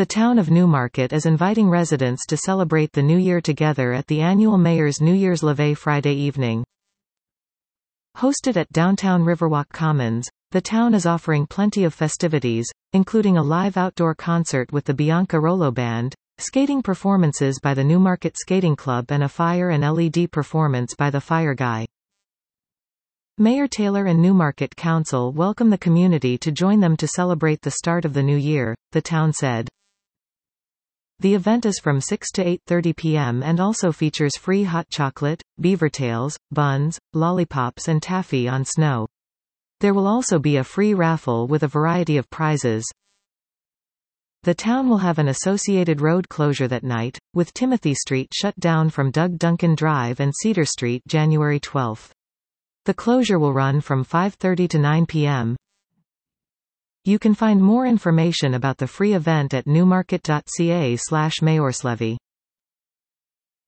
The town of Newmarket is inviting residents to celebrate the New Year together at the annual Mayor's New Year's Levee Friday evening. Hosted at downtown Riverwalk Commons, the town is offering plenty of festivities, including a live outdoor concert with the Bianca Rollo Band, skating performances by the Newmarket Skating Club and a fire and LED performance by the Fire Guy. Mayor Taylor and Newmarket Council welcome the community to join them to celebrate the start of the new year, the town said. The event is from 6 to 8:30 p.m. and also features free hot chocolate, beaver tails, buns, lollipops and taffy on snow. There will also be a free raffle with a variety of prizes. The town will have an associated road closure that night, with Timothy Street shut down from Doug Duncan Drive and Cedar Street January 12. The closure will run from 5:30 to 9 p.m. You can find more information about the free event at newmarket.ca/mayorslevy.